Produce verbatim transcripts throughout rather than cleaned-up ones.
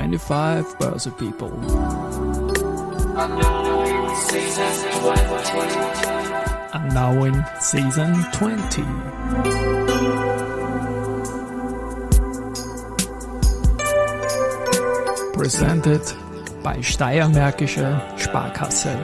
twenty-five Börse People. And now in Season twenty. Presented bei Steiermärkische Sparkasse.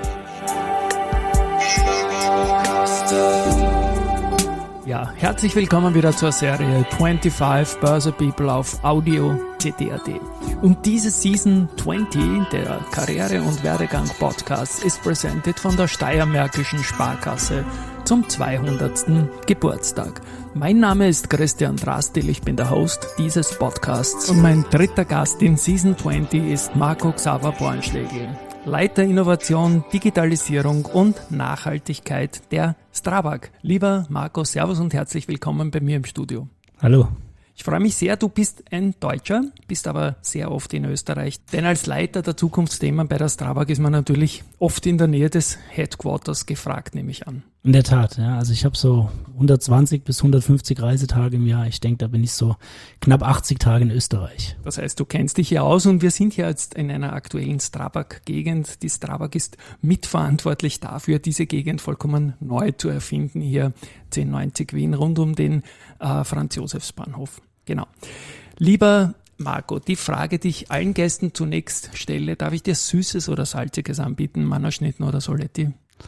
Ja, herzlich willkommen wieder zur Serie twenty-five Börse People auf Audio C T A T. Und diese Season twenty, der Karriere- und Werdegang-Podcast, ist presented von der Steiermärkischen Sparkasse zum zweihundertsten Geburtstag. Mein Name ist Christian Drastil, ich bin der Host dieses Podcasts und mein dritter Gast in Season twenty ist Marco Xaver Bornschlegl, Leiter Innovation, Digitalisierung und Nachhaltigkeit der Strabag. Lieber Marco, servus und herzlich willkommen bei mir im Studio. Hallo. Ich freue mich sehr, du bist ein Deutscher, bist aber sehr oft in Österreich. Denn als Leiter der Zukunftsthemen bei der Strabag ist man natürlich oft in der Nähe des Headquarters gefragt, nehme ich an. In der Tat, ja. Also ich habe so hundertzwanzig bis hundertfünfzig Reisetage im Jahr. Ich denke, da bin ich so knapp achtzig Tage in Österreich. Das heißt, du kennst dich hier aus und wir sind hier jetzt in einer aktuellen Strabag-Gegend. Die Strabag ist mitverantwortlich dafür, diese Gegend vollkommen neu zu erfinden. Hier zehn neunzig Wien rund um den äh, Franz-Josefs-Bahnhof. Genau. Lieber Marco, die Frage, die ich allen Gästen zunächst stelle, darf ich dir Süßes oder Salziges anbieten, Mannerschnitten oder Soletti?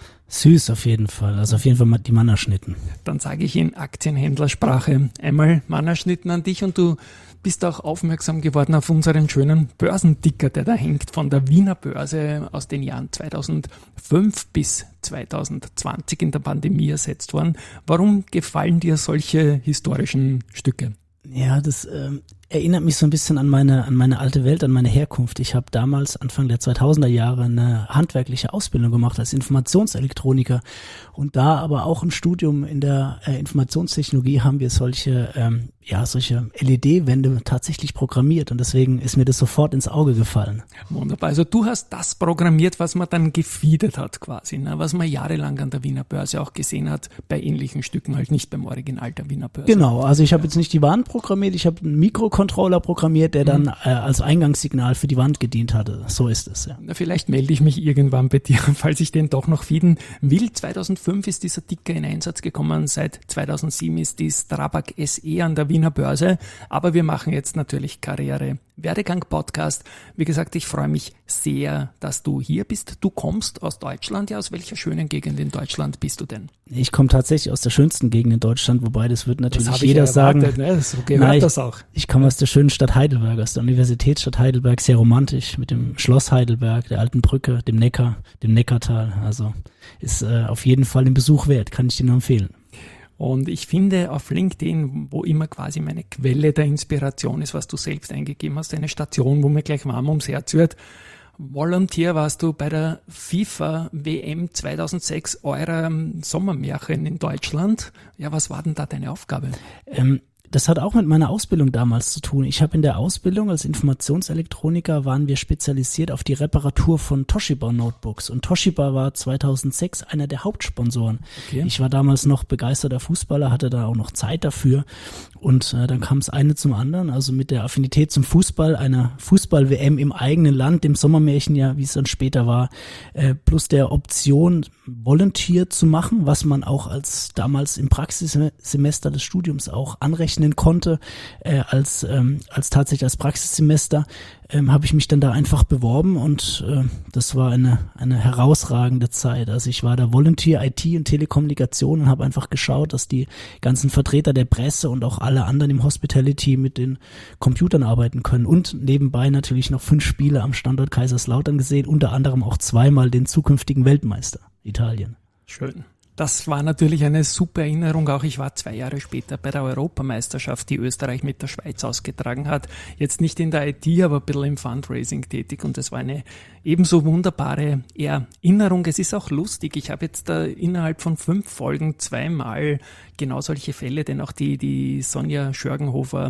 Süß auf jeden Fall, also auf jeden Fall die Mannerschnitten. Dann sage ich in Aktienhändlersprache einmal Mannerschnitten an dich und du bist auch aufmerksam geworden auf unseren schönen Börsenticker, der da hängt von der Wiener Börse aus den Jahren zweitausendfünf bis zweitausendzwanzig in der Pandemie ersetzt worden. Warum gefallen dir solche historischen Stücke? Ja, das ähm, erinnert mich so ein bisschen an meine an meine alte Welt, an meine Herkunft. Ich habe damals Anfang der zweitausender Jahre eine handwerkliche Ausbildung gemacht als Informationselektroniker und da aber auch im Studium in der äh, Informationstechnologie haben wir solche ähm, ja solche L E D-Wände tatsächlich programmiert und deswegen ist mir das sofort ins Auge gefallen. Wunderbar. Also du hast das programmiert, was man dann gefeedet hat quasi, ne? Was man jahrelang an der Wiener Börse auch gesehen hat, bei ähnlichen Stücken, halt nicht beim Original der Wiener Börse. Genau, also ich habe jetzt nicht die Wand programmiert, ich habe einen Mikrocontroller programmiert, der dann äh, als Eingangssignal für die Wand gedient hatte. So ist es, ja. Na, vielleicht melde ich mich irgendwann bei dir, falls ich den doch noch feeden will. zweitausendfünf ist dieser Ticker in Einsatz gekommen, seit zweitausendsieben ist die Strabag S E an der Wiener Börse, aber wir machen jetzt natürlich Karriere Werdegang Podcast. Wie gesagt, ich freue mich sehr, dass du hier bist. Du kommst aus Deutschland. Ja, aus welcher schönen Gegend in Deutschland bist du denn? Ich komme tatsächlich aus der schönsten Gegend in Deutschland, wobei das wird natürlich das jeder ja erwartet, sagen. Ne? So gehört Nein, das auch. Ich, ich komme aus der schönen Stadt Heidelberg, aus der Universitätsstadt Heidelberg, sehr romantisch, mit dem Schloss Heidelberg, der alten Brücke, dem Neckar, dem Neckartal. Also ist äh, auf jeden Fall den Besuch wert, kann ich dir nur empfehlen. Und ich finde auf LinkedIn, wo immer quasi meine Quelle der Inspiration ist, was du selbst eingegeben hast, eine Station, wo mir gleich warm ums Herz wird. Volunteer warst du bei der FIFA W M zweitausendsechs, eurer Sommermärchen in Deutschland. Ja, was war denn da deine Aufgabe? Ähm, Das hat auch mit meiner Ausbildung damals zu tun. Ich habe in der Ausbildung als Informationselektroniker waren wir spezialisiert auf die Reparatur von Toshiba Notebooks und Toshiba war zweitausendsechs einer der Hauptsponsoren. Okay. Ich war damals noch begeisterter Fußballer, hatte da auch noch Zeit dafür und äh, dann kam es eine zum anderen, also mit der Affinität zum Fußball, einer Fußball-W M im eigenen Land, dem Sommermärchen ja, wie es dann später war, äh, plus der Option Volunteer zu machen, was man auch als damals im Praxissemester des Studiums auch anrechnen konnte, äh, als ähm, als tatsächlich als Praxissemester, ähm, habe ich mich dann da einfach beworben und äh, das war eine eine herausragende Zeit. Also ich war da Volunteer I T und Telekommunikation und habe einfach geschaut, dass die ganzen Vertreter der Presse und auch alle anderen im Hospitality mit den Computern arbeiten können und nebenbei natürlich noch fünf Spiele am Standort Kaiserslautern gesehen, unter anderem auch zweimal den zukünftigen Weltmeister Italien. Schön. Das war natürlich eine super Erinnerung. Auch ich war zwei Jahre später bei der Europameisterschaft, die Österreich mit der Schweiz ausgetragen hat. Jetzt nicht in der I T, aber ein bisschen im Fundraising tätig. Und das war eine ebenso wunderbare Erinnerung. Es ist auch lustig. Ich habe jetzt da innerhalb von fünf Folgen zweimal genau solche Fälle, denn auch die, die Sonja Schörgenhofer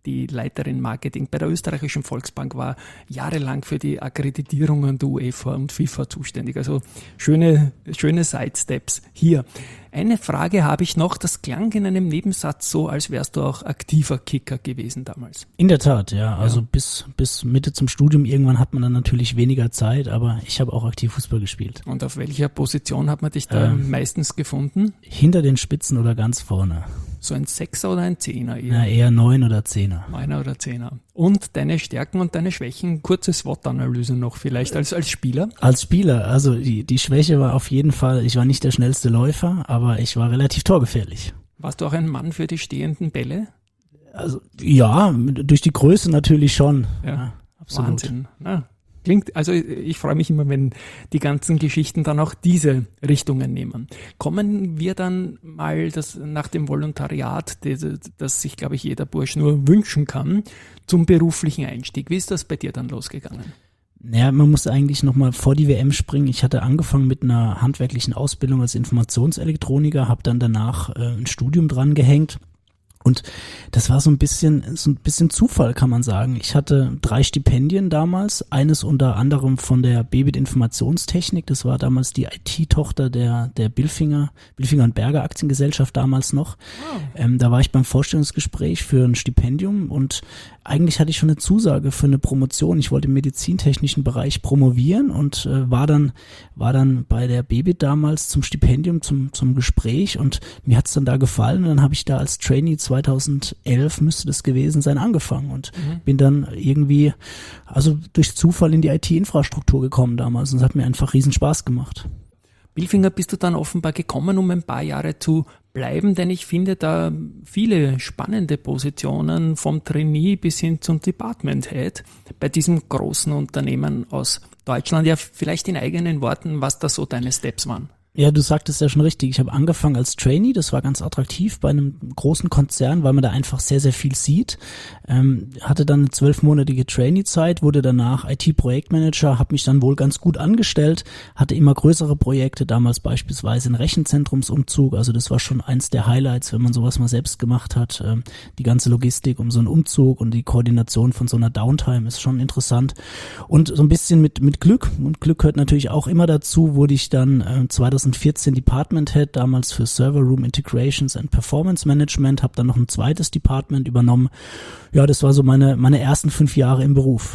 die Leiterin Marketing bei der Österreichischen Volksbank, war jahrelang für die Akkreditierungen der UEFA und FIFA zuständig. Also schöne, schöne Sidesteps hier. Eine Frage habe ich noch, das klang in einem Nebensatz so, als wärst du auch aktiver Kicker gewesen damals. In der Tat, ja. Also ja. bis bis Mitte zum Studium, irgendwann hat man dann natürlich weniger Zeit, aber ich habe auch aktiv Fußball gespielt. Und auf welcher Position hat man dich da ähm, meistens gefunden? Hinter den Spitzen oder ganz vorne. So ein Sechser oder ein Zehner eher? Na, eher Neun oder Zehner. Neuner oder Zehner. Und deine Stärken und deine Schwächen, kurze SWOT-Analyse noch vielleicht als, als Spieler? Als Spieler, also die, die Schwäche war auf jeden Fall, ich war nicht der schnellste Läufer, aber ich war relativ torgefährlich. Warst du auch ein Mann für die stehenden Bälle? Also ja, durch die Größe natürlich schon. Ja, ja absolut. Wahnsinn. Na, klingt, also ich freue mich immer, wenn die ganzen Geschichten dann auch diese Richtungen nehmen. Kommen wir dann mal das, nach dem Volontariat, das, das sich, glaube ich, jeder Bursch nur wünschen kann, zum beruflichen Einstieg. Wie ist das bei dir dann losgegangen? Naja, man muss eigentlich nochmal vor die W M springen. Ich hatte angefangen mit einer handwerklichen Ausbildung als Informationselektroniker, habe dann danach äh, ein Studium dran gehängt. Und das war so ein bisschen, so ein bisschen Zufall, kann man sagen. Ich hatte drei Stipendien damals, eines unter anderem von der Bebit Informationstechnik. Das war damals die I T-Tochter der, der Bilfinger, Bilfinger und Berger Aktiengesellschaft damals noch. Oh. Ähm, da war ich beim Vorstellungsgespräch für ein Stipendium und eigentlich hatte ich schon eine Zusage für eine Promotion. Ich wollte im medizintechnischen Bereich promovieren und äh, war dann, war dann bei der Bebit damals zum Stipendium, zum, zum Gespräch und mir hat's dann da gefallen und dann habe ich da als Trainee zweitausendelf müsste das gewesen sein, angefangen und mhm. bin dann irgendwie, also durch Zufall in die I T-Infrastruktur gekommen damals und es hat mir einfach riesen Spaß gemacht. Bilfinger bist du dann offenbar gekommen, um ein paar Jahre zu bleiben, denn ich finde da viele spannende Positionen vom Trainee bis hin zum Department Head bei diesem großen Unternehmen aus Deutschland. Ja, vielleicht in eigenen Worten, was da so deine Steps waren. Ja, du sagtest ja schon richtig. Ich habe angefangen als Trainee, das war ganz attraktiv bei einem großen Konzern, weil man da einfach sehr, sehr viel sieht. Ähm, hatte dann eine zwölfmonatige Trainee-Zeit, wurde danach I T-Projektmanager, habe mich dann wohl ganz gut angestellt, hatte immer größere Projekte, damals beispielsweise ein Rechenzentrumsumzug, also das war schon eins der Highlights, wenn man sowas mal selbst gemacht hat. Ähm, die ganze Logistik um so einen Umzug und die Koordination von so einer Downtime ist schon interessant. Und so ein bisschen mit mit Glück, und Glück gehört natürlich auch immer dazu, wurde ich dann äh, zweitausendvierzehn Department Head, damals für Server Room Integrations and Performance Management, habe dann noch ein zweites Department übernommen. Ja, das war so meine meine ersten fünf Jahre im Beruf.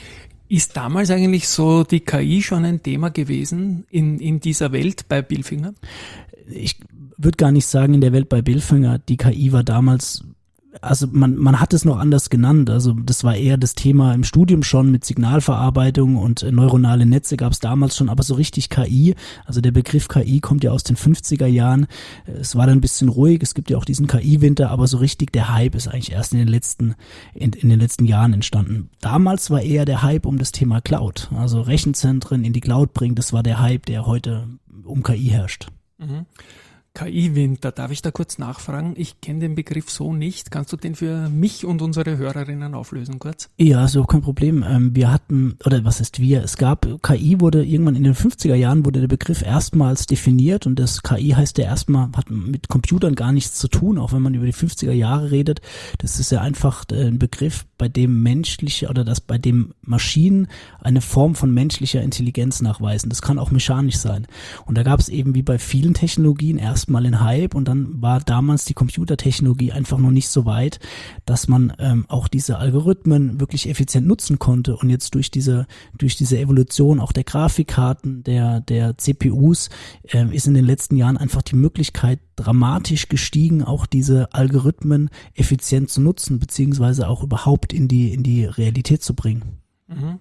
Ist damals eigentlich so die K I schon ein Thema gewesen in in dieser Welt bei Bilfinger? Ich würde gar nicht sagen in der Welt bei Bilfinger. Die K I war damals, also man man hat es noch anders genannt, also das war eher das Thema im Studium schon mit Signalverarbeitung und äh, neuronale Netze gab es damals schon, aber so richtig K I, also der Begriff K I kommt ja aus den fünfziger Jahren, es war dann ein bisschen ruhig, es gibt ja auch diesen K I-Winter, aber so richtig der Hype ist eigentlich erst in den letzten in, in den letzten Jahren entstanden. Damals war eher der Hype um das Thema Cloud, also Rechenzentren in die Cloud bringen, das war der Hype, der heute um K I herrscht. Mhm. K I-Winter, darf ich da kurz nachfragen? Ich kenne den Begriff so nicht. Kannst du den für mich und unsere Hörerinnen auflösen kurz? Ja, so kein Problem. Wir hatten, oder was ist wir, es gab, K I wurde irgendwann in den fünfziger Jahren wurde der Begriff erstmals definiert und das K I heißt ja erstmal, hat mit Computern gar nichts zu tun, auch wenn man über die fünfziger Jahre redet. Das ist ja einfach ein Begriff, bei dem menschliche oder das bei dem Maschinen eine Form von menschlicher Intelligenz nachweisen. Das kann auch mechanisch sein. Und da gab es eben wie bei vielen Technologien erst mal in Hype und dann war damals die Computertechnologie einfach noch nicht so weit, dass man ähm, auch diese Algorithmen wirklich effizient nutzen konnte und jetzt durch diese durch diese Evolution auch der Grafikkarten, der der C P Us äh, ist in den letzten Jahren einfach die Möglichkeit dramatisch gestiegen, auch diese Algorithmen effizient zu nutzen, beziehungsweise auch überhaupt in die in die Realität zu bringen. Mhm.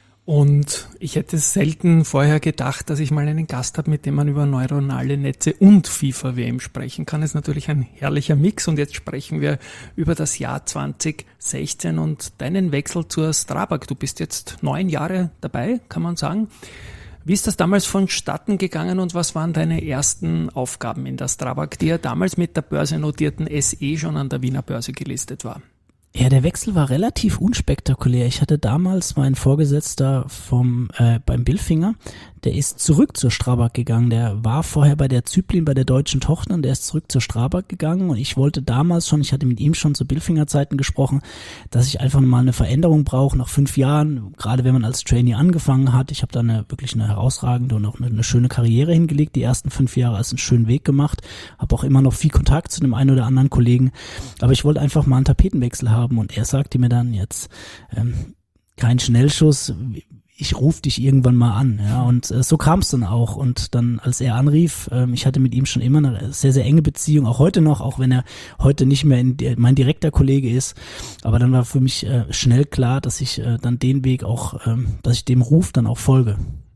Und ich hätte selten vorher gedacht, dass ich mal einen Gast habe, mit dem man über neuronale Netze und FIFA W M sprechen kann. Das ist natürlich ein herrlicher Mix. Und jetzt sprechen wir über das Jahr zwanzig sechzehn und deinen Wechsel zur Strabag. Du bist jetzt neun Jahre dabei, kann man sagen. Wie ist das damals vonstatten gegangen und was waren deine ersten Aufgaben in der Strabag, die ja damals mit der börsennotierten S E schon an der Wiener Börse gelistet war? Ja, der Wechsel war relativ unspektakulär. Ich hatte damals meinen Vorgesetzter vom äh, beim Bilfinger, Der ist zurück zur Strabag gegangen. Der war vorher bei der Zyplin, bei der deutschen Tochter, und der ist zurück zur Strabag gegangen. Und ich wollte damals schon, ich hatte mit ihm schon zu Bilfinger-Zeiten gesprochen, dass ich einfach mal eine Veränderung brauche nach fünf Jahren, gerade wenn man als Trainee angefangen hat. Ich habe da eine, wirklich eine herausragende und auch eine, eine schöne Karriere hingelegt, die ersten fünf Jahre als einen schönen Weg gemacht. Habe auch immer noch viel Kontakt zu dem einen oder anderen Kollegen. Aber ich wollte einfach mal einen Tapetenwechsel haben, und er sagte mir dann jetzt, ähm, kein Schnellschuss, ich rufe dich irgendwann mal an, ja, und äh, so kam es dann auch. Und dann, als er anrief, ähm, ich hatte mit ihm schon immer eine sehr, sehr enge Beziehung, auch heute noch, auch wenn er heute nicht mehr in, mein direkter Kollege ist, aber dann war für mich äh, schnell klar, dass ich äh, dann den Weg auch, ähm, dass ich dem Ruf dann auch folge.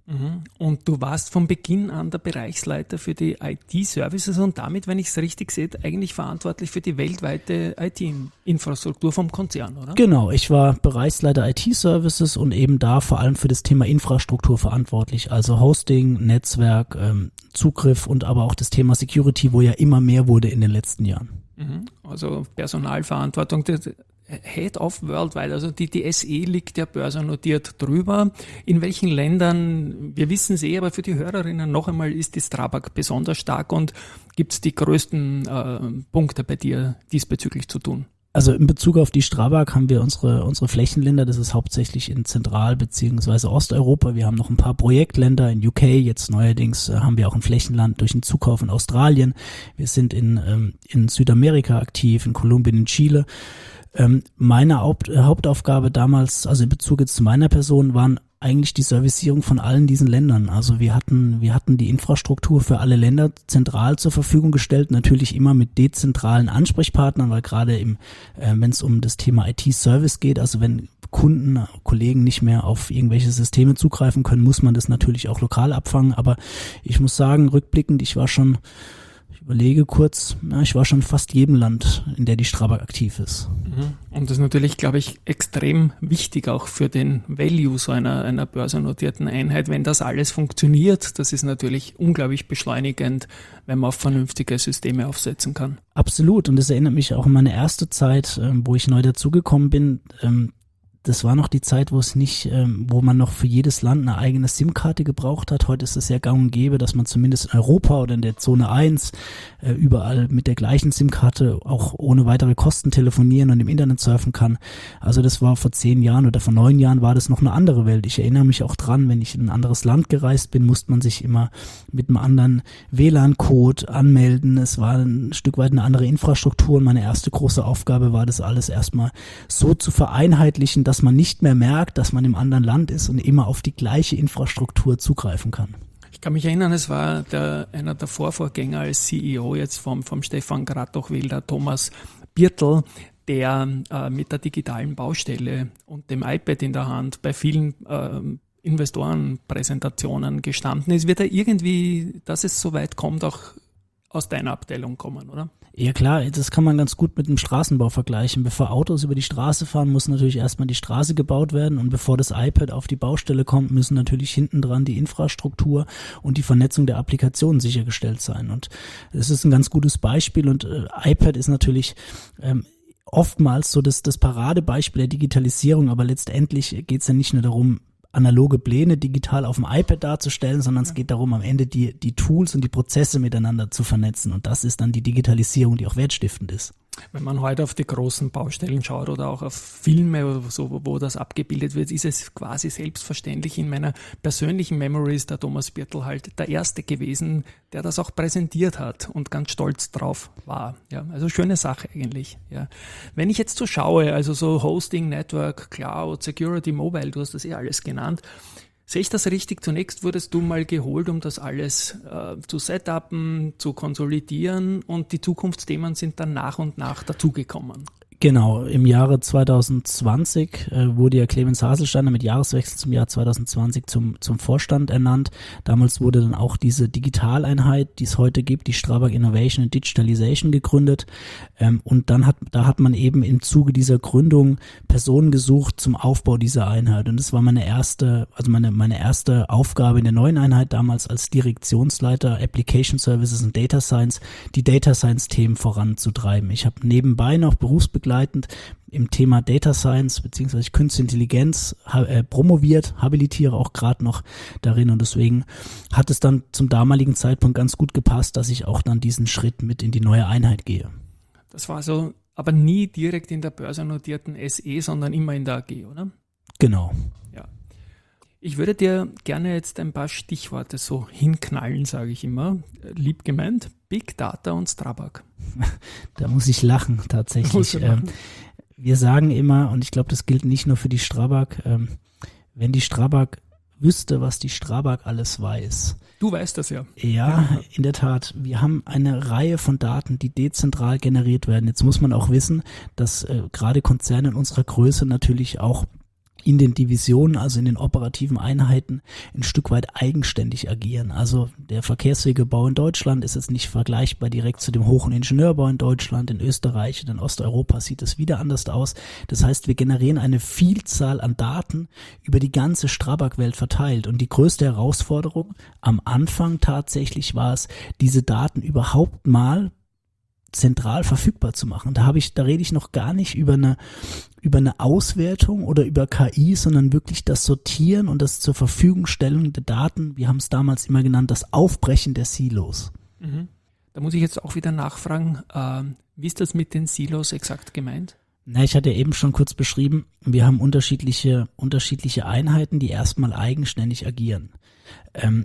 Und du warst von Beginn an der Bereichsleiter für die I T-Services und damit, wenn ich es richtig sehe, eigentlich verantwortlich für die weltweite I T-Infrastruktur vom Konzern, oder? Genau, ich war Bereichsleiter I T-Services und eben da vor allem für das Thema Infrastruktur verantwortlich, also Hosting, Netzwerk, ähm, Zugriff und aber auch das Thema Security, wo ja immer mehr wurde in den letzten Jahren. Also Personalverantwortung, Head of Worldwide, also die, die S E liegt ja börsennotiert drüber. In welchen Ländern, wir wissen es eh, aber für die Hörerinnen noch einmal, ist die Strabag besonders stark, und gibt es die größten äh, Punkte bei dir diesbezüglich zu tun? Also in Bezug auf die Strabag haben wir unsere unsere Flächenländer, das ist hauptsächlich in Zentral- bzw. Osteuropa. Wir haben noch ein paar Projektländer in U K, jetzt neuerdings äh, haben wir auch ein Flächenland durch den Zukauf in Australien. Wir sind in ähm, in Südamerika aktiv, in Kolumbien, in Chile. Ähm, meine Haupt, äh, Hauptaufgabe damals, also in Bezug jetzt zu meiner Person, waren eigentlich die Servicierung von allen diesen Ländern. Also wir hatten, wir hatten die Infrastruktur für alle Länder zentral zur Verfügung gestellt, natürlich immer mit dezentralen Ansprechpartnern, weil gerade im, äh, wenn es um das Thema I T-Service geht, also wenn Kunden, Kollegen nicht mehr auf irgendwelche Systeme zugreifen können, muss man das natürlich auch lokal abfangen. Aber ich muss sagen, rückblickend, ich war schon Ich überlege kurz, na, ich war schon fast jedem Land, in der die Strabag aktiv ist. Und das ist natürlich, glaube ich, extrem wichtig auch für den Value so einer, einer börsennotierten Einheit. Wenn das alles funktioniert, das ist natürlich unglaublich beschleunigend, wenn man auf vernünftige Systeme aufsetzen kann. Absolut, und das erinnert mich auch an meine erste Zeit, wo ich neu dazugekommen bin. Das war noch die Zeit, wo es nicht, ähm, wo man noch für jedes Land eine eigene SIM-Karte gebraucht hat. Heute ist es ja gang und gäbe, dass man zumindest in Europa oder in der Zone eins äh, überall mit der gleichen SIM-Karte auch ohne weitere Kosten telefonieren und im Internet surfen kann. Also das war vor zehn Jahren oder vor neun Jahren war das noch eine andere Welt. Ich erinnere mich auch dran, wenn ich in ein anderes Land gereist bin, musste man sich immer mit einem anderen W L A N-Code anmelden. Es war ein Stück weit eine andere Infrastruktur, und meine erste große Aufgabe war, das alles erstmal so zu vereinheitlichen, dass man nicht mehr merkt, dass man im anderen Land ist und immer auf die gleiche Infrastruktur zugreifen kann. Ich kann mich erinnern, es war der, einer der Vorvorgänger als C E O jetzt vom, vom Stefan Gratochwil, der Thomas Birtel, der äh, mit der digitalen Baustelle und dem iPad in der Hand bei vielen äh, Investorenpräsentationen gestanden ist. Wird er irgendwie, dass es so weit kommt, auch aus deiner Abteilung kommen, oder? Ja klar, das kann man ganz gut mit dem Straßenbau vergleichen. Bevor Autos über die Straße fahren, muss natürlich erstmal die Straße gebaut werden, und bevor das iPad auf die Baustelle kommt, müssen natürlich hinten dran die Infrastruktur und die Vernetzung der Applikationen sichergestellt sein. Und das ist ein ganz gutes Beispiel, und äh, iPad ist natürlich ähm, oftmals so das, das Paradebeispiel der Digitalisierung, aber letztendlich geht es ja nicht nur darum, analoge Pläne digital auf dem iPad darzustellen, sondern es geht darum, am Ende die, die Tools und die Prozesse miteinander zu vernetzen. Und das ist dann die Digitalisierung, die auch wertstiftend ist. Wenn man heute auf die großen Baustellen schaut oder auch auf Filme oder so, wo das abgebildet wird, ist es quasi selbstverständlich. In meiner persönlichen Memory ist der Thomas Birtel halt der Erste gewesen, der das auch präsentiert hat und ganz stolz drauf war. Ja, also schöne Sache eigentlich. Ja. Wenn ich jetzt so schaue, also so Hosting, Network, Cloud, Security, Mobile, du hast das eh alles genannt, sehe ich das richtig? Zunächst wurdest du mal geholt, um das alles äh, zu setupen, zu konsolidieren, und die Zukunftsthemen sind dann nach und nach dazugekommen. Genau, im Jahre zwanzig zwanzig äh, wurde ja Clemens Haselsteiner mit Jahreswechsel zum Jahr zwanzig zwanzig zum zum Vorstand ernannt. Damals wurde dann auch diese Digitaleinheit, die es heute gibt, die Strabag Innovation and Digitalization, gegründet. Ähm, und dann hat da hat man eben im Zuge dieser Gründung Personen gesucht zum Aufbau dieser Einheit. Und das war meine erste, also meine meine erste Aufgabe in der neuen Einheit damals als Direktionsleiter Application Services und Data Science, die Data Science Themen voranzutreiben. Ich habe nebenbei noch berufsbegleitend im Thema Data Science bzw. Künstliche Intelligenz ha- äh, promoviert, habilitiere auch gerade noch darin und deswegen hat es dann zum damaligen Zeitpunkt ganz gut gepasst, dass ich auch dann diesen Schritt mit in die neue Einheit gehe. Das war so, aber nie direkt in der börsennotierten S E, sondern immer in der A G, oder? Genau. Ja. Ich würde dir gerne jetzt ein paar Stichworte so hinknallen, sage ich immer. Lieb gemeint, Big Data und Strabag. Da muss ich lachen tatsächlich. Ähm, wir sagen immer, und ich glaube, das gilt nicht nur für die Strabag, ähm, wenn die Strabag wüsste, was die Strabag alles weiß. Du weißt das ja. Ja, ja, in der Tat. Wir haben eine Reihe von Daten, die dezentral generiert werden. Jetzt muss man auch wissen, dass äh, gerade Konzerne in unserer Größe natürlich auch in den Divisionen, also in den operativen Einheiten, ein Stück weit eigenständig agieren. Also der Verkehrswegebau in Deutschland ist jetzt nicht vergleichbar direkt zu dem Hoch- und Ingenieurbau in Deutschland. In Österreich und in Osteuropa sieht es wieder anders aus. Das heißt, wir generieren eine Vielzahl an Daten über die ganze Strabag-Welt verteilt. Und die größte Herausforderung am Anfang tatsächlich war es, diese Daten überhaupt mal zentral verfügbar zu machen. Da habe ich, da rede ich noch gar nicht über eine über eine Auswertung oder über K I, sondern wirklich das Sortieren und das zur Verfügung stellen der Daten. Wir haben es damals immer genannt, das Aufbrechen der Silos. Mhm. Da muss ich jetzt auch wieder nachfragen, äh, wie ist das mit den Silos exakt gemeint? Na, ich hatte ja eben schon kurz beschrieben, wir haben unterschiedliche unterschiedliche Einheiten, die erstmal eigenständig agieren. Ähm,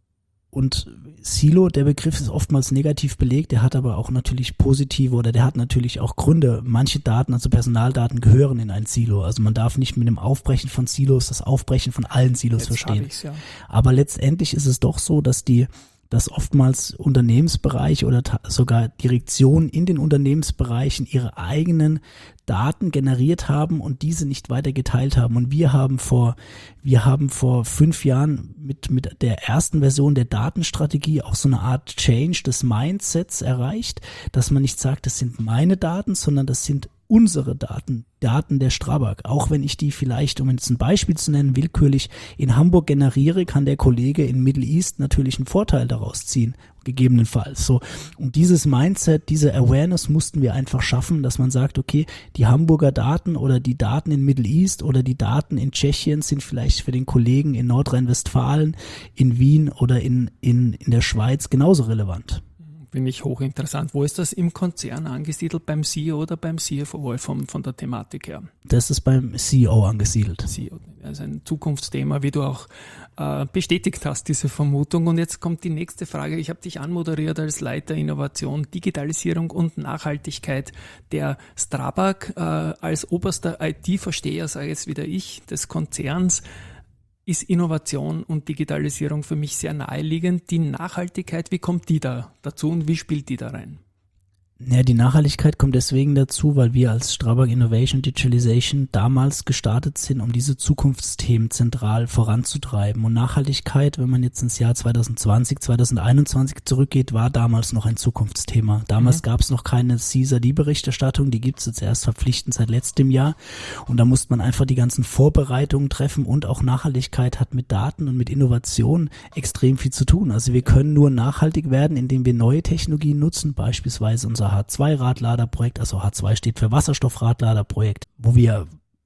Und Silo, der Begriff ist oftmals negativ belegt, der hat aber auch natürlich positive oder der hat natürlich auch Gründe. Manche Daten, also Personaldaten, gehören in ein Silo. Also man darf nicht mit dem Aufbrechen von Silos das Aufbrechen von allen Silos Jetzt verstehen. hab ich's, ja. Aber letztendlich ist es doch so, dass die dass oftmals Unternehmensbereiche oder ta- sogar Direktionen in den Unternehmensbereichen ihre eigenen Daten generiert haben und diese nicht weiter geteilt haben. Und wir haben vor, wir haben vor fünf Jahren mit, mit der ersten Version der Datenstrategie auch so eine Art Change des Mindsets erreicht, dass man nicht sagt, das sind meine Daten, sondern das sind unsere Daten, Daten der Strabag. Auch wenn ich die vielleicht, um jetzt ein Beispiel zu nennen, willkürlich in Hamburg generiere, kann der Kollege in Middle East natürlich einen Vorteil daraus ziehen, gegebenenfalls. So. Und dieses Mindset, diese Awareness mussten wir einfach schaffen, dass man sagt, okay, die Hamburger Daten oder die Daten in Middle East oder die Daten in Tschechien sind vielleicht für den Kollegen in Nordrhein-Westfalen, in Wien oder in, in, in der Schweiz genauso relevant. Finde ich hochinteressant. Wo ist das im Konzern angesiedelt? Beim C E O oder beim C F O von, von der Thematik her? Das ist beim C E O angesiedelt. C E O, also ein Zukunftsthema, wie du auch äh, bestätigt hast, diese Vermutung. Und jetzt kommt die nächste Frage. Ich habe dich anmoderiert als Leiter Innovation, Digitalisierung und Nachhaltigkeit der Strabag. Äh, als oberster I T-Versteher, sage jetzt wieder ich, des Konzerns, ist Innovation und Digitalisierung für mich sehr naheliegend. Die Nachhaltigkeit, wie kommt die da dazu und wie spielt die da rein? Ja, die Nachhaltigkeit kommt deswegen dazu, weil wir als Strabag Innovation Digitalization damals gestartet sind, um diese Zukunftsthemen zentral voranzutreiben. Und Nachhaltigkeit, wenn man jetzt ins Jahr zwanzig zwanzig, zwanzig einundzwanzig zurückgeht, war damals noch ein Zukunftsthema. Damals mhm. gab es noch keine C S R D-Berichterstattung, die gibt es jetzt erst verpflichtend seit letztem Jahr. Und da musste man einfach die ganzen Vorbereitungen treffen und auch Nachhaltigkeit hat mit Daten und mit Innovation extrem viel zu tun. Also wir können nur nachhaltig werden, indem wir neue Technologien nutzen, beispielsweise unser H zwei Radladerprojekt, also H zwei steht für Wasserstoffradladerprojekt, wo wir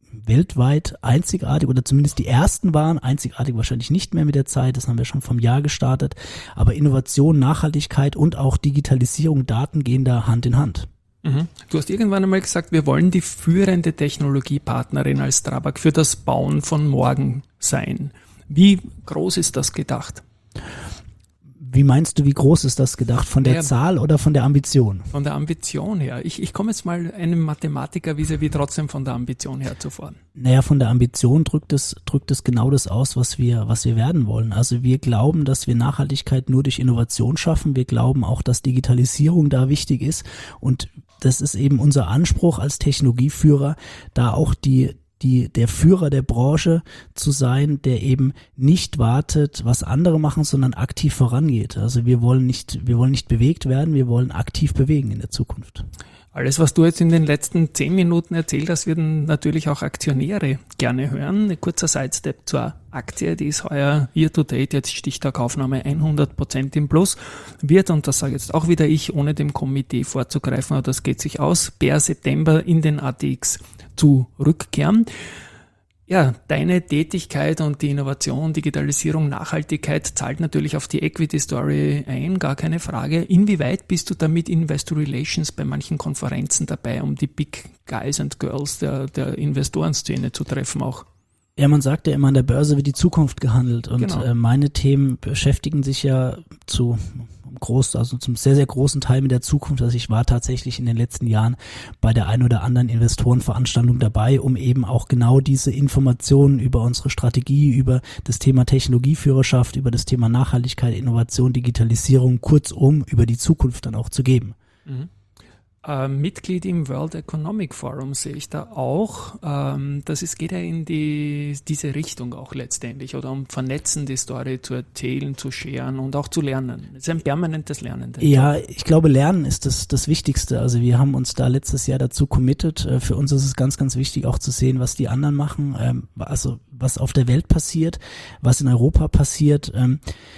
weltweit einzigartig oder zumindest die ersten waren, einzigartig wahrscheinlich nicht mehr mit der Zeit, das haben wir schon vom Jahr gestartet, aber Innovation, Nachhaltigkeit und auch Digitalisierung, Daten gehen da Hand in Hand. Mhm. Du hast irgendwann einmal gesagt, wir wollen die führende Technologiepartnerin als Strabag für das Bauen von morgen sein. Wie groß ist das gedacht? Wie meinst du, wie groß ist das gedacht? Von der ja, Zahl oder von der Ambition? Von der Ambition her. Ich, ich komme jetzt mal einem Mathematiker vis-à-vis trotzdem von der Ambition her zuvor. Naja, von der Ambition drückt es, drückt es genau das aus, was wir, was wir werden wollen. Also wir glauben, dass wir Nachhaltigkeit nur durch Innovation schaffen. Wir glauben auch, dass Digitalisierung da wichtig ist. Und das ist eben unser Anspruch als Technologieführer, da auch die Die, der Führer der Branche zu sein, der eben nicht wartet, was andere machen, sondern aktiv vorangeht. Also wir wollen nicht, wir wollen nicht bewegt werden, wir wollen aktiv bewegen in der Zukunft. Alles, was du jetzt in den letzten zehn Minuten erzählt hast, würden natürlich auch Aktionäre gerne hören. Ein kurzer Sidestep zur Aktie, die ist heuer year to date, jetzt Stichtagaufnahme hundert Prozent im Plus, wird, und das sage jetzt auch wieder ich, ohne dem Komitee vorzugreifen, aber das geht sich aus, per September in den A T X zurückkehren. Ja, deine Tätigkeit und die Innovation, Digitalisierung, Nachhaltigkeit zahlt natürlich auf die Equity Story ein, gar keine Frage. Inwieweit bist du da mit Investor Relations bei manchen Konferenzen dabei, um die Big Guys and Girls der, der Investorenszene zu treffen auch? Ja, man sagt ja immer, an der Börse wird die Zukunft gehandelt und genau. äh, meine Themen beschäftigen sich ja zu groß, also zum sehr, sehr großen Teil mit der Zukunft. Also ich war tatsächlich in den letzten Jahren bei der ein oder anderen Investorenveranstaltung dabei, um eben auch genau diese Informationen über unsere Strategie, über das Thema Technologieführerschaft, über das Thema Nachhaltigkeit, Innovation, Digitalisierung, kurzum über die Zukunft dann auch zu geben. Mhm. Äh, Mitglied im World Economic Forum sehe ich da auch. Ähm, das ist, geht ja in die, diese Richtung auch letztendlich, oder um vernetzen, die Story zu erzählen, zu scheren und auch zu lernen. Es ist ein permanentes Lernen. Ja, ich glaube, Lernen ist das, das Wichtigste. Also wir haben uns da letztes Jahr dazu committed. Für uns ist es ganz, ganz wichtig auch zu sehen, was die anderen machen, ähm, also was auf der Welt passiert, was in Europa passiert. Ähm,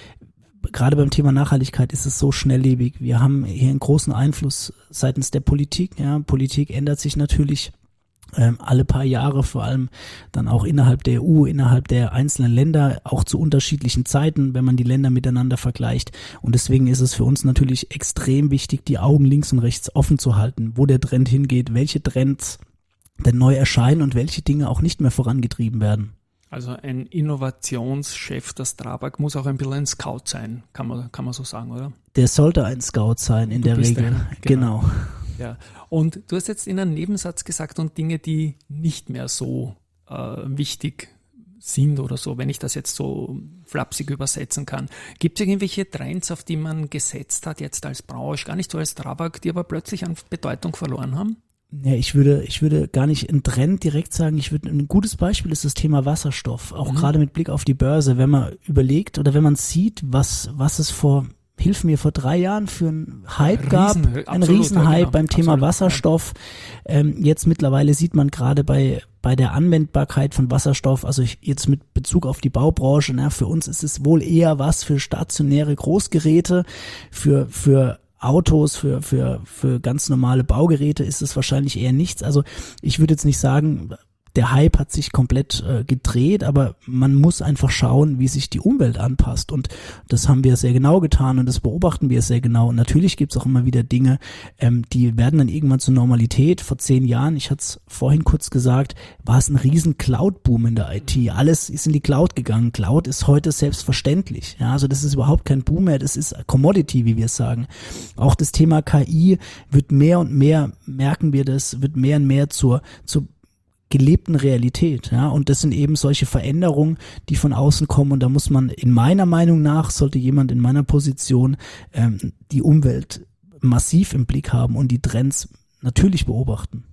Gerade beim Thema Nachhaltigkeit ist es so schnelllebig. Wir haben hier einen großen Einfluss seitens der Politik. Ja, Politik ändert sich natürlich ähm, alle paar Jahre, vor allem dann auch innerhalb der E U, innerhalb der einzelnen Länder, auch zu unterschiedlichen Zeiten, wenn man die Länder miteinander vergleicht. Und deswegen ist es für uns natürlich extrem wichtig, die Augen links und rechts offen zu halten, wo der Trend hingeht, welche Trends denn neu erscheinen und welche Dinge auch nicht mehr vorangetrieben werden. Also ein Innovationschef der Strabag muss auch ein bisschen ein Scout sein, kann man, kann man so sagen, oder? Der sollte ein Scout sein in du der Regel, ein, genau. genau. Ja. Und du hast jetzt in einem Nebensatz gesagt, und Dinge, die nicht mehr so äh, wichtig sind oder so, wenn ich das jetzt so flapsig übersetzen kann. Gibt es irgendwelche Trends, auf die man gesetzt hat, jetzt als Branche, gar nicht so als Strabag, die aber plötzlich an Bedeutung verloren haben? Ja, ich würde, ich würde gar nicht einen Trend direkt sagen. Ich würde, ein gutes Beispiel ist das Thema Wasserstoff. Auch mhm. gerade mit Blick auf die Börse, wenn man überlegt oder wenn man sieht, was, was es vor, hilf mir, vor drei Jahren für einen Hype gab, Riesen, ein Riesenhype ja, genau. beim Thema absolut, Wasserstoff. Ja. Ähm, jetzt mittlerweile sieht man gerade bei, bei der Anwendbarkeit von Wasserstoff, also ich, jetzt mit Bezug auf die Baubranche, na, für uns ist es wohl eher was für stationäre Großgeräte, für, für Autos, für, für, für ganz normale Baugeräte ist es wahrscheinlich eher nichts. Also ich würde jetzt nicht sagen, der Hype hat sich komplett äh, gedreht, aber man muss einfach schauen, wie sich die Umwelt anpasst. Und das haben wir sehr genau getan und das beobachten wir sehr genau. Und natürlich gibt es auch immer wieder Dinge, ähm, die werden dann irgendwann zur Normalität. Vor zehn Jahren, ich hatte es vorhin kurz gesagt, war es ein riesen Cloud-Boom in der I T. Alles ist in die Cloud gegangen. Cloud ist heute selbstverständlich. Ja, also das ist überhaupt kein Boom mehr, das ist Commodity, wie wir es sagen. Auch das Thema K I wird mehr und mehr, merken wir das, wird mehr und mehr zur, zur gelebten Realität, ja, und das sind eben solche Veränderungen, die von außen kommen, und da muss man in meiner Meinung nach, sollte jemand in meiner Position ähm, die Umwelt massiv im Blick haben und die Trends natürlich beobachten.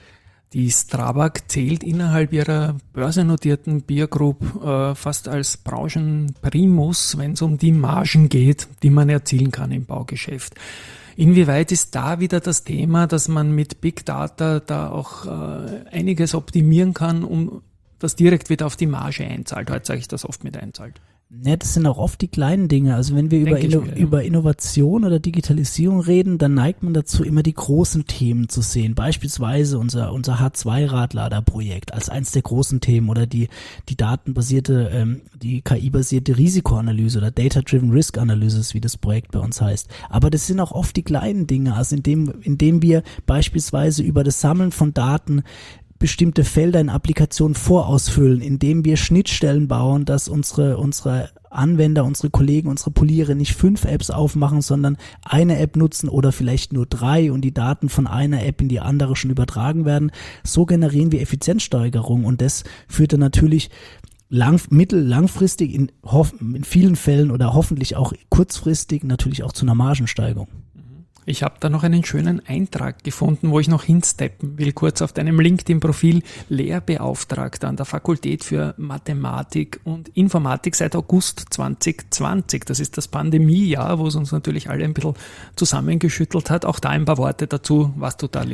Die Strabag zählt innerhalb ihrer börsennotierten Peer Group äh, fast als Branchenprimus, wenn es um die Margen geht, die man erzielen kann im Baugeschäft. Inwieweit ist da wieder das Thema, dass man mit Big Data da auch äh, einiges optimieren kann, um das direkt wieder auf die Marge einzahlt? Heute sage ich das oft mit einzahlt. Ja, das sind auch oft die kleinen Dinge. Also wenn wir über, Inno- mir, ja. über Innovation oder Digitalisierung reden, dann neigt man dazu, immer die großen Themen zu sehen. Beispielsweise unser unser H zwei Radlader-Projekt als eins der großen Themen oder die die datenbasierte, ähm, die K I-basierte Risikoanalyse oder Data-Driven Risk Analysis, wie das Projekt bei uns heißt. Aber das sind auch oft die kleinen Dinge, also indem indem wir beispielsweise über das Sammeln von Daten bestimmte Felder in Applikationen vorausfüllen, indem wir Schnittstellen bauen, dass unsere unsere Anwender, unsere Kollegen, unsere Poliere nicht fünf Apps aufmachen, sondern eine App nutzen oder vielleicht nur drei und die Daten von einer App in die andere schon übertragen werden. So generieren wir Effizienzsteigerung, und das führt dann natürlich lang, mittel-, langfristig in, hoff, in vielen Fällen oder hoffentlich auch kurzfristig natürlich auch zu einer Margensteigerung. Ich habe da noch einen schönen Eintrag gefunden, wo ich noch hinsteppen will, kurz auf deinem LinkedIn-Profil, Lehrbeauftragter an der Fakultät für Mathematik und Informatik seit August zwanzig zwanzig. Das ist das Pandemiejahr, wo es uns natürlich alle ein bisschen zusammengeschüttelt hat. Auch da ein paar Worte dazu, was du da lehrst.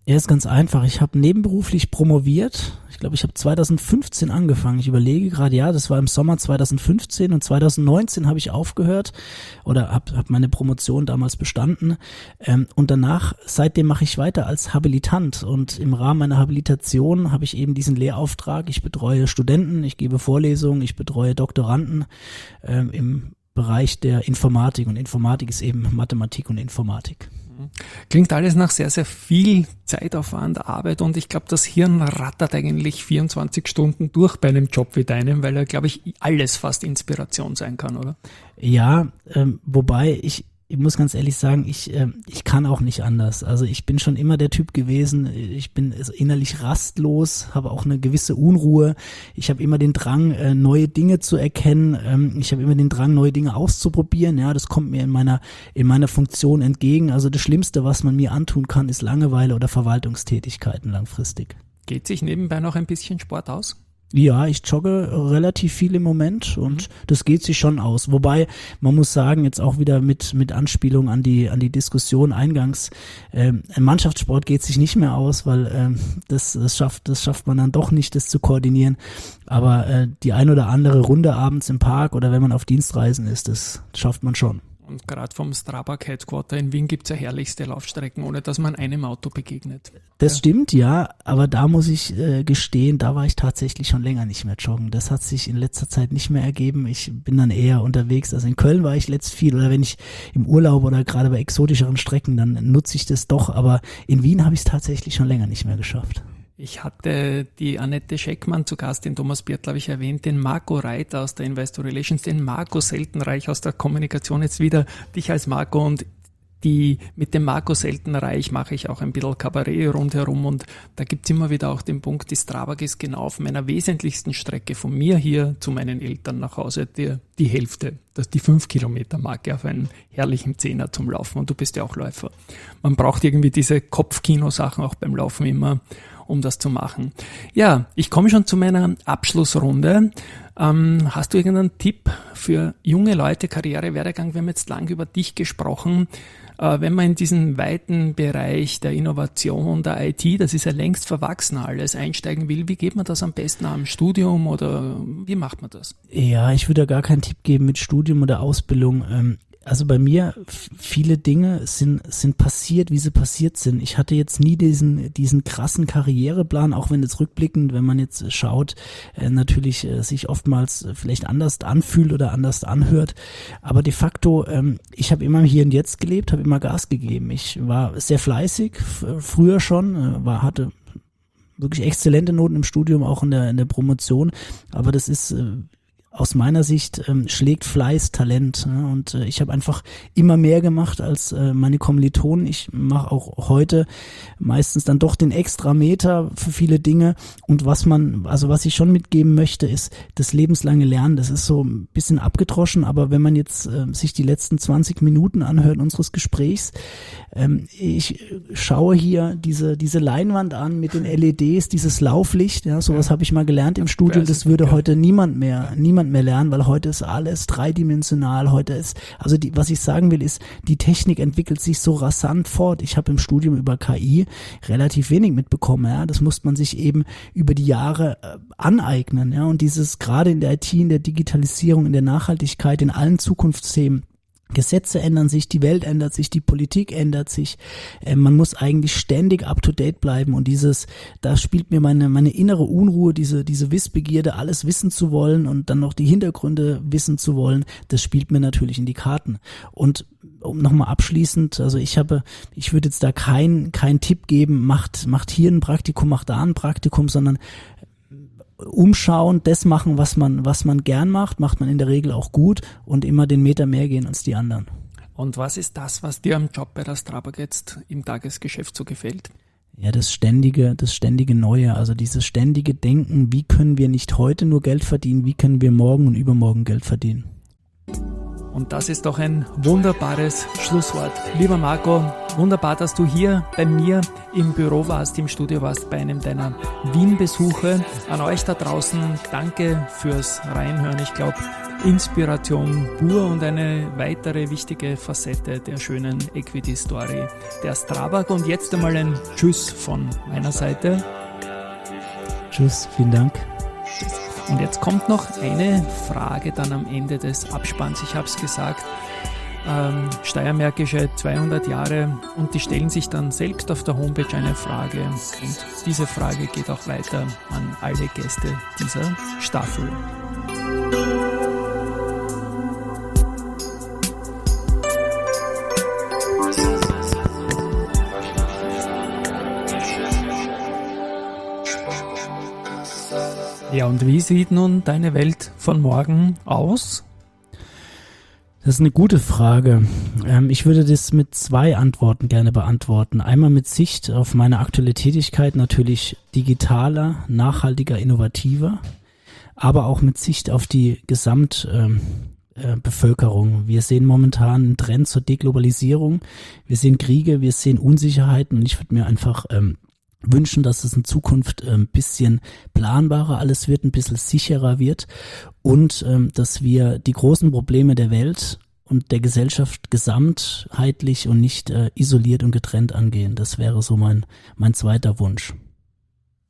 Ja, ist ganz einfach. Ich habe nebenberuflich promoviert. Ich glaube, ich habe zweitausendfünfzehn angefangen. Ich überlege gerade, ja, das war im Sommer zweitausendfünfzehn und zweitausendneunzehn habe ich aufgehört oder habe hab meine Promotion damals bestanden. Ähm, und danach, seitdem mache ich weiter als Habilitant. Und im Rahmen meiner Habilitation habe ich eben diesen Lehrauftrag. Ich betreue Studenten, ich gebe Vorlesungen, ich betreue Doktoranden ähm, im Bereich der Informatik. Und Informatik ist eben Mathematik und Informatik. Klingt alles nach sehr, sehr viel Zeitaufwand, Arbeit und ich glaube, das Hirn rattert eigentlich vierundzwanzig Stunden durch bei einem Job wie deinem, weil er, glaube ich, alles fast Inspiration sein kann, oder? Ja, ähm, wobei ich Ich muss ganz ehrlich sagen, ich äh, ich kann auch nicht anders. Also ich bin schon immer der Typ gewesen, ich bin innerlich rastlos, habe auch eine gewisse Unruhe. Ich habe immer den Drang, äh, neue Dinge zu erkennen. Ähm, ich habe immer den Drang, neue Dinge auszuprobieren. Ja, das kommt mir in meiner in meiner Funktion entgegen. Also das Schlimmste, was man mir antun kann, ist Langeweile oder Verwaltungstätigkeiten langfristig. Geht sich nebenbei noch ein bisschen Sport aus? Ja, ich jogge relativ viel im Moment und mhm. das geht sich schon aus. Wobei, man muss sagen, jetzt auch wieder mit mit Anspielung an die an die Diskussion eingangs, ähm, Mannschaftssport geht sich nicht mehr aus, weil ähm, das das schafft das schafft man dann doch nicht, das zu koordinieren. Aber äh, die ein oder andere Runde abends im Park oder wenn man auf Dienstreisen ist, das schafft man schon. Und gerade vom Strabag Headquarter in Wien gibt es ja herrlichste Laufstrecken, ohne dass man einem Auto begegnet. Das ja. stimmt, ja, aber da muss ich äh, gestehen, da war ich tatsächlich schon länger nicht mehr joggen. Das hat sich in letzter Zeit nicht mehr ergeben. Ich bin dann eher unterwegs. Also in Köln war ich letzt viel oder wenn ich im Urlaub oder gerade bei exotischeren Strecken, dann nutze ich das doch. Aber in Wien habe ich es tatsächlich schon länger nicht mehr geschafft. Ich hatte die Annette Scheckmann zu Gast, den Thomas Birtl habe ich erwähnt, den Marco Reiter aus der Investor Relations, den Marco Seltenreich aus der Kommunikation, jetzt wieder dich als Marco und die mit dem Marco Seltenreich mache ich auch ein bisschen Kabarett rundherum und da gibt's immer wieder auch den Punkt, die Strabag ist genau auf meiner wesentlichsten Strecke von mir hier zu meinen Eltern nach Hause, die, die Hälfte, das die fünf Kilometer Marke auf einen herrlichen Zehner zum Laufen und du bist ja auch Läufer. Man braucht irgendwie diese Kopfkino-Sachen auch beim Laufen immer, um das zu machen. Ja, ich komme schon zu meiner Abschlussrunde. Ähm, hast du irgendeinen Tipp für junge Leute, Karriere, Werdegang? Wir haben jetzt lang über dich gesprochen. Äh, wenn man in diesen weiten Bereich der Innovation, der I T, das ist ja längst verwachsen alles, einsteigen will, wie geht man das am besten am Studium oder wie macht man das? Ja, ich würde da gar keinen Tipp geben mit Studium oder Ausbildung. Ähm, Also bei mir, viele Dinge sind sind passiert, wie sie passiert sind. Ich hatte jetzt nie diesen diesen krassen Karriereplan, auch wenn jetzt rückblickend, wenn man jetzt schaut, äh, natürlich äh, sich oftmals vielleicht anders anfühlt oder anders anhört. Aber de facto, ähm, ich habe immer hier und jetzt gelebt, habe immer Gas gegeben. Ich war sehr fleißig, f- früher schon, äh, war hatte wirklich exzellente Noten im Studium, auch in der in der Promotion. Aber das ist äh, aus meiner Sicht ähm, schlägt Fleiß Talent, ne? Und äh, ich habe einfach immer mehr gemacht als äh, meine Kommilitonen. Ich mache auch heute meistens dann doch den Extrameter für viele Dinge und was man, also was ich schon mitgeben möchte, ist das lebenslange Lernen. Das ist so ein bisschen abgedroschen, aber wenn man jetzt äh, sich die letzten zwanzig Minuten anhört unseres Gesprächs, ähm, ich schaue hier diese diese Leinwand an mit den L E Ds, dieses Lauflicht, ja, sowas habe ich mal gelernt im Studium, das würde heute niemand mehr, niemand mehr lernen, weil heute ist alles dreidimensional, heute ist, also die, was ich sagen will, ist, die Technik entwickelt sich so rasant fort. Ich habe im Studium über K I relativ wenig mitbekommen, ja, das muss man sich eben über die Jahre äh, aneignen, ja, und dieses gerade in der I T, in der Digitalisierung, in der Nachhaltigkeit, in allen Zukunftsthemen, Gesetze ändern sich, die Welt ändert sich, die Politik ändert sich. Äh, man muss eigentlich ständig up to date bleiben und dieses, da spielt mir meine meine innere Unruhe, diese diese Wissbegierde, alles wissen zu wollen und dann noch die Hintergründe wissen zu wollen, das spielt mir natürlich in die Karten. Und um nochmal abschließend, also ich habe, ich würde jetzt da kein kein Tipp geben, macht macht hier ein Praktikum, macht da ein Praktikum, sondern umschauen, das machen, was man, was man gern macht, macht man in der Regel auch gut und immer den Meter mehr gehen als die anderen. Und was ist das, was dir am Job bei der Strabag jetzt im Tagesgeschäft so gefällt? Ja, das ständige, das ständige Neue, also dieses ständige Denken, wie können wir nicht heute nur Geld verdienen, wie können wir morgen und übermorgen Geld verdienen. Und das ist doch ein wunderbares Schlusswort. Lieber Marco, wunderbar, dass du hier bei mir im Büro warst, im Studio warst, bei einem deiner Wien-Besuche. An euch da draußen, danke fürs Reinhören. Ich glaube, Inspiration pur und eine weitere wichtige Facette der schönen Equity-Story der Strabag. Und jetzt einmal ein Tschüss von meiner Seite. Tschüss, vielen Dank. Und jetzt kommt noch eine Frage dann am Ende des Abspanns. Ich habe es gesagt, ähm, Steiermärkische zweihundert Jahre, und die stellen sich dann selbst auf der Homepage eine Frage. Und diese Frage geht auch weiter an alle Gäste dieser Staffel. Ja, und wie sieht nun deine Welt von morgen aus? Das ist eine gute Frage. Ähm, ich würde das mit zwei Antworten gerne beantworten. Einmal mit Sicht auf meine aktuelle Tätigkeit, natürlich digitaler, nachhaltiger, innovativer, aber auch mit Sicht auf die Gesamtbevölkerung. Wir sehen momentan einen Trend zur Deglobalisierung. Wir sehen Kriege, wir sehen Unsicherheiten, und ich würde mir einfach ähm, wünschen, dass es in Zukunft ein bisschen planbarer alles wird, ein bisschen sicherer wird, und ähm, dass wir die großen Probleme der Welt und der Gesellschaft gesamtheitlich und nicht äh, isoliert und getrennt angehen. Das wäre so mein, mein zweiter Wunsch.